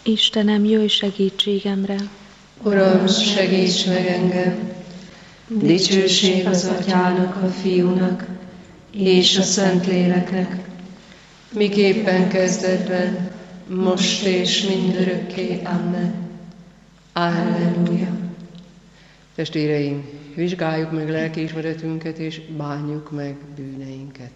Istenem, jöjj segítségemre! Uram, segíts meg engem! Dicsőség az Atyának, a Fiúnak és a Szentléleknek, miképpen kezdetben, most és mindörökké. Amen. Alleluja. Testvéreim, vizsgáljuk meg lelkiismeretünket és bánjuk meg bűneinket.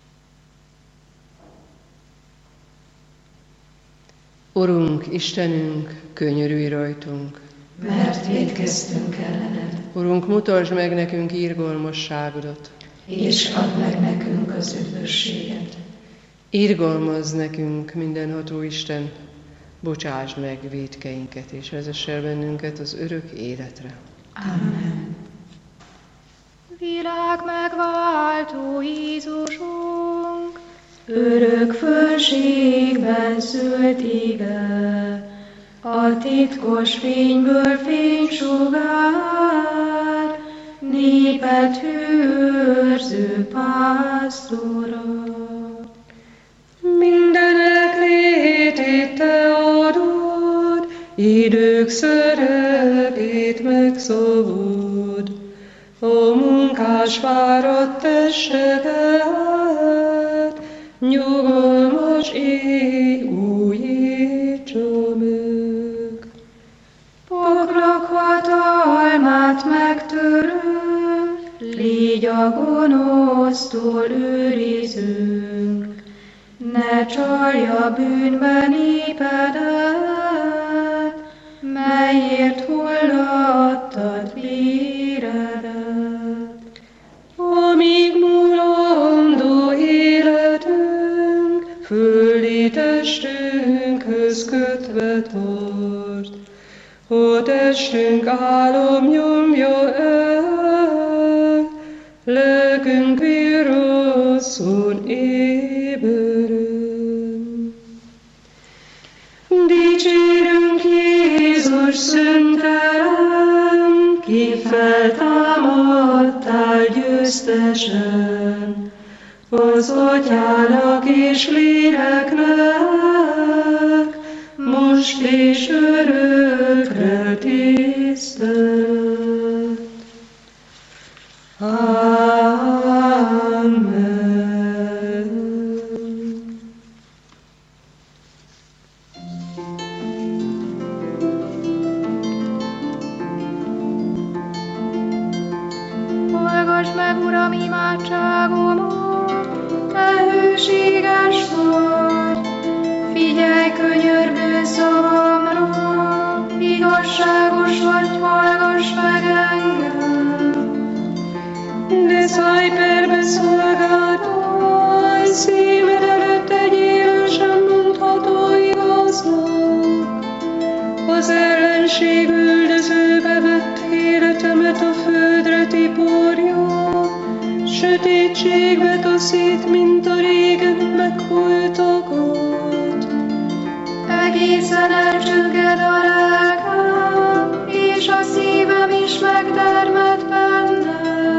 Urunk, Istenünk, könyörülj rajtunk, mert vétkeztünk ellened. Urunk, mutasd meg nekünk irgalmasságodat, és add meg nekünk az üdvösséget. Irgalmazz nekünk, mindenható Isten, bocsásd meg vétkeinket, és vezess el bennünket az örök életre. Amen. Világ megváltó Jézusunk, örök fölségben szült ige, a titkos fényből fénysugár, népet őrző pásztora. Mindenek létét te adod, idők szerepét megszabod, a munkás fáradt testeket, nyugalmas éj újítsa meg. Poklok hatalmát megtörő, légy a gonosztól őrizünk, ne csalja bűnbe népedet, melyért hullattad véredet. Amíg mulandó életünk, földi testünkhöz kötve tart, a testünk álom nyomja el, lelkünk virrasszon éberen. Dicsérünk Jézus szentelen, ki feltámadtál győztesen, az Atyának és Léleknek, most és örökre tisztelet. Amen. hallgass meg, Uram, imádságomat, te hűséges vagy, figyelj könyörgő szavamra, igazságos vagy, hallgass meg engem. De szállj perbe szolgáltaj, szímed előtt egy élősen mondható igaznak. Az ellenség üldözőbe vett életemet a földre tiporja, sötétségbe taszít, mint a régen meghultakat. Egészen elcsügged a lelkem, és a szívem is megdermed benne.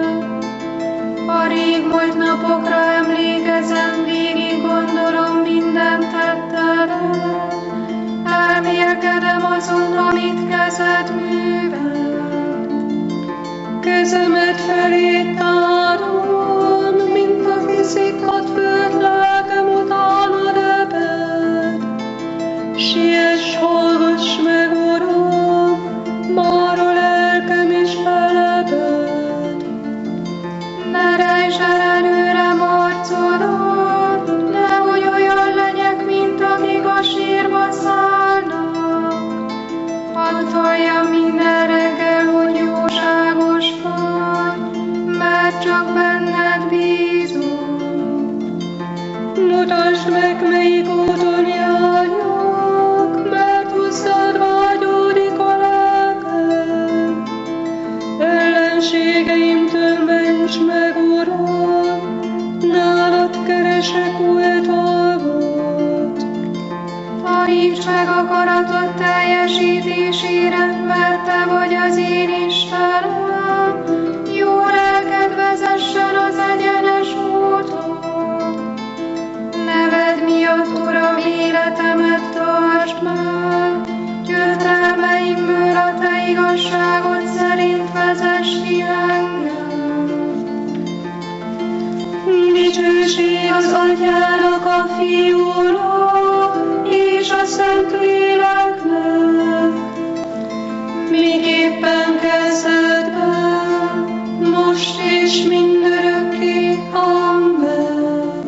A régmúlt napokra emlékezem, végig gondolom minden tettedet. Elmélkedem azon, amit kezed művelt. Kezemet felé tárom, mint aki szikkadt föld, lelkem utána reped. Siess, hallgass meg, Uram, már a lelkem is feleped. Ne rejtsd el előrem arcodat, nehogy olyan legyek, mint akik a sírba szállnak. Hadd halljam minden reggel, hogy jóságos vagy, mert csak benned bízom. Mutasd meg, melyik úton járjak, mert hozzád vágyódik a lelkem. Ellenségeimtől ments meg, Uram, nálad keresek oltalmat. Taníts meg akaratod teljesítésére, mert te vagy az én Istenem. Jó lelked vezessen az egyenes úton. Neved miatt, Uram, életemet tartsd meg, Szentléleknek, miképpen kezdetben, most és mindörökké. Amen.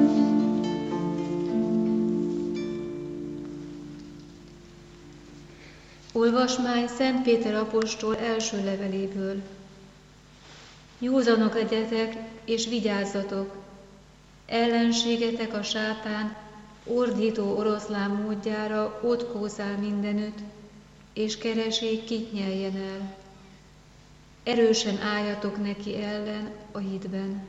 Olvasmány Szent Péter apostol első leveléből. Józanok legyetek és vigyázzatok! Ellenségetek a sátán ordító oroszlán módjára ott kószál mindenütt, és keresi, kit nyeljen el. Erősen álljatok neki ellen a hitben.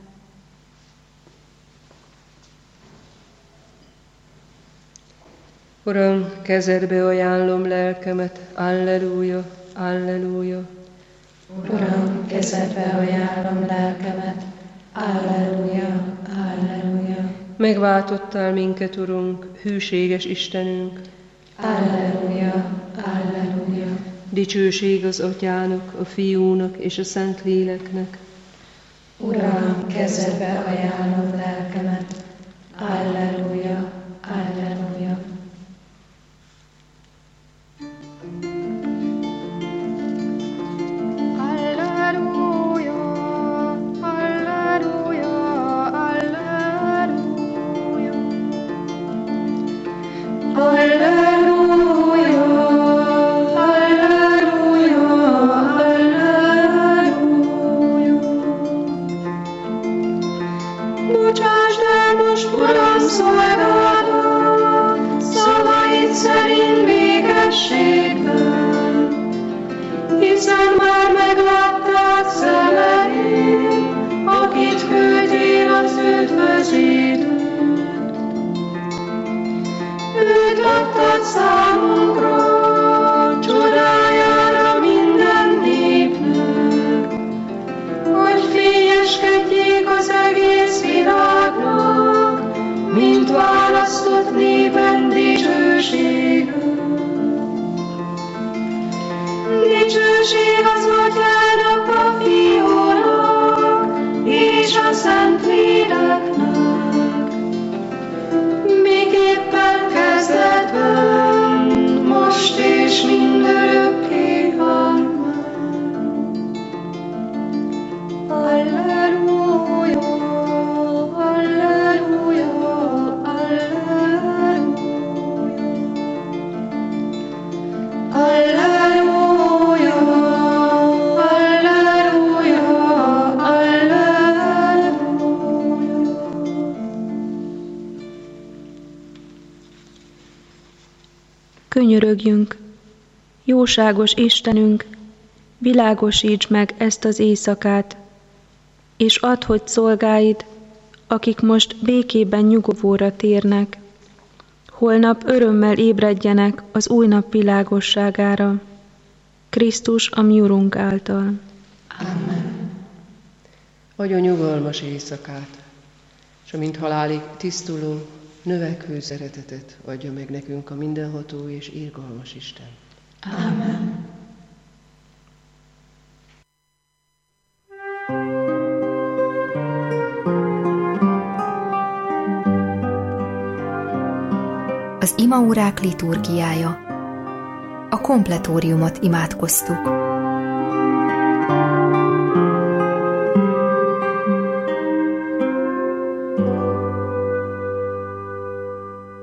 Uram, kezedbe ajánlom lelkemet, alleluja, alleluja. Uram, kezedbe ajánlom lelkemet, alleluja, alleluja. Megváltottál minket, Urunk, hűséges Istenünk. Alleluja, alleluja. Dicsőség az Atyának, a Fiúnak és a Szentléleknek. Uram, kezedbe ajánlom lelkemet, alleluja, alleluja. Hiszen már meglátták szemeid, akit küldtél az üdvözítőt. Őt adtad számunkra, csodájára minden népnek, hogy fényeskedjék az egész világnak, mint választott népen dicsőségünk. Dicsőség az Atyának, a Fiúnak és a Szentléleknek, miképpen kezdetben, most és mindörökké. Amen. Alleluja, alleluja, alleluja. Alleluja, alleluja, alleluja. Könyörögjünk! Jóságos Istenünk, világosíts meg ezt az éjszakát, és add, hogy szolgáid, akik most békében nyugovóra térnek, holnap örömmel ébredjenek az új nap világosságára, Krisztus a mi Urunk által. Amen. Adj a nyugalmas éjszakát, és amint halálig tisztuló, növekvő szeretetet adja meg nekünk a mindenható és irgalmas Isten. Amen. Az imaórák liturgiája. A kompletóriumot imádkoztuk.